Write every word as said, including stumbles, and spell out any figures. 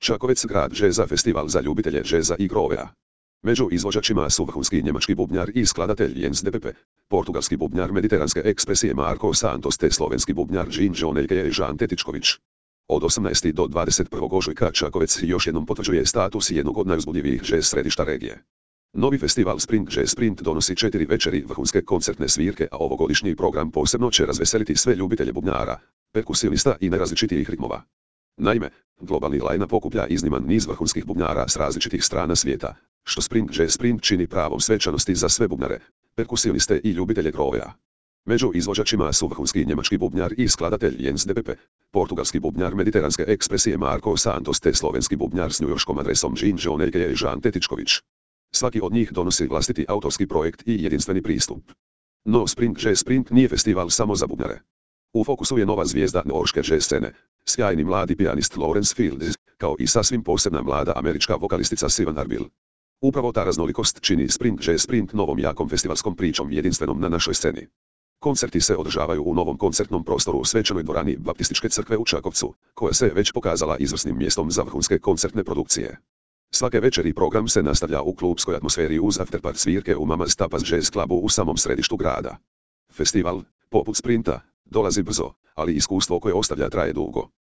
Čakovec grad džeza festival za ljubitelje džeza i grovea. Među izvođačima su vrhunski njemački bubnjar i skladatelj Jens de Pepe, portugalski bubnjar mediteranske ekspresije Marko Santos te slovenski bubnjar Jin Jonejke i Žan Tetičković. Od osamnaestog do dvadeset prvog ožujka Čakovec još jednom potvrđuje status jednog od najuzbudljivijih džez središta regije. Novi festival Spring Jazz Sprint donosi četiri večeri vrhunske koncertne svirke, a ovogodišnji program posebno će razveseliti sve ljubitelje bubnjara, perkusionista i nerazličitijih ritmova. Naime, globalni line-up okuplja izniman niz vrhunskih bubnjara s različitih strana svijeta, što Spring Jazz Sprint čini pravom svečanosti za sve bubnjare, perkusioniste i ljubitelje grovea. Među izvođačima su vrhunski njemački bubnjar i skladatelj Jens de Pepe, portugalski bubnjar mediteranske ekspresije Marko Santos te slovenski bubnjar s njujorškom adresom Jin Jonejke i Žan Tetičković. Svaki od njih donosi vlastiti autorski projekt i jedinstveni pristup. No Spring Jazz Sprint nije festival samo za bubnjare. U fokusu je nova zvijezda norške jazz scene, sjajni mladi pijanist Lawrence Fields, kao i sasvim posebna mlada američka vokalistica Sivan Arbil. Upravo ta raznolikost čini Spring Jazz Sprint novom jakom festivalskom pričom jedinstvenom na našoj sceni. Koncerti se održavaju u novom koncertnom prostoru u svečanoj dvorani Baptističke crkve u Čakovcu, koja se već pokazala izvrsnim mjestom za vrhunske koncertne produkcije. Svake večeri program se nastavlja u klubskoj atmosferi uz afterparty svirke u Mama's Tapas Jazz Clubu u samom središtu grada. Festival, poput sprinta, dolazi brzo, ali iskustvo koje ostavlja traje dugo.